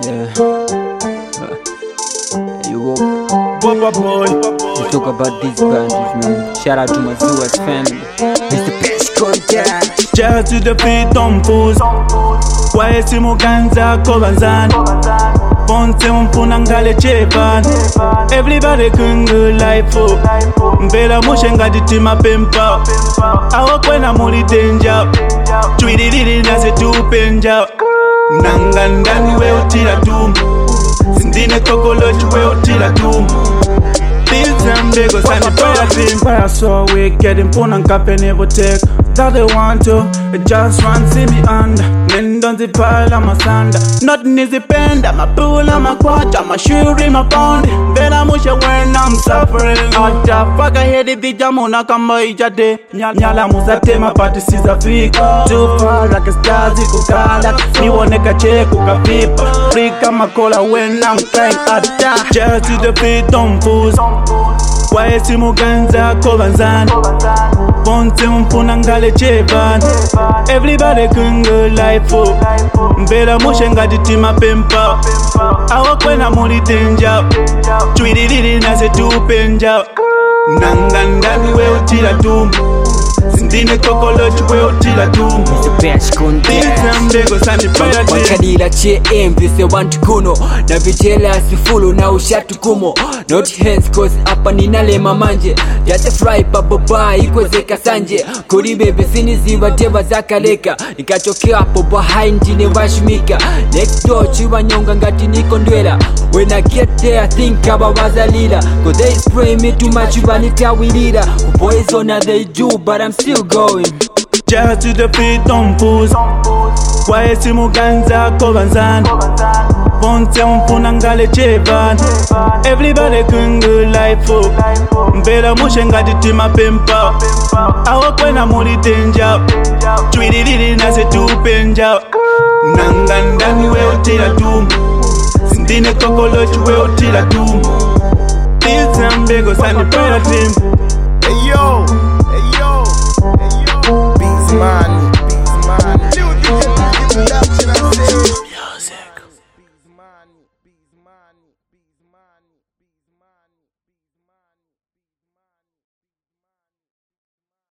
Yeah. You go. Bubba boy. You talk about these bandits, man. Shout out to my Zuas family. It's the best contact. Just to the feet on pose. Why is Muganza Kovanzan? Ponte mpuna ngale chepan. Everybody kungu life up. Mbela mushenga ditima pempa. Awa kwena muli danger. Tweedididi nase tupenja. Nangandani we utila tumu. Sindine kokolochi we utila tumu. Bego sani para team. Para so we getting puna nkape never take. That they want to, they just want see me under. Men don't the pile on my sanda. Nothing is depend, I'm a pool, I'm a quad, I'm a shoe in my pound. Bella musha when I'm suffering. Aja fuck I head the jamuna kama ijade. Nyala musate my party siza fika. Too far like a star zikukala. Mi woneka cheku kapipa. Frika makola when I'm crying aja. Just to the beat don't pose. Why is Muganza Kovanzan? Ponte mpuna ngale chepan. Everybody kungu life up. Mbela mushenga ditima pempa. Awa kwena muli danger. Tweedididi nase tupenja. Nangandani we utila tumu. Sindine kokolochi we utila tumu. It's the best contact. Bego sani para team. Wakadila che mvise wantu kuno. Na vitela sifulu na ushatu kumo. Not hands cause hapa ninalema manje. Jate fry bababa ikwezeka sanje. Kuri bebe siniziva teva zakaleka. Nikachokea hapo behind jine washmika. Next door chiwa nyonga ngati niko ndwela. When I get there I think about wazalila. Cause they spray me too much vanitawilira. Boys on they do but I'm still going. Just to the feet on pose. Why is Muganza Kovanzan? Ponte mpuna ngale chepan. Everybody kungu life up. Mbela mushenga ditima pempa. Awa kwena muli danger. Tweedididi nase tupenja. Nangandani we utila tumu. Sindine kokolochi we utila tumu. Bego sani para team. Hey yo, hey yo, hey yo. Beats man, Beats man. Music.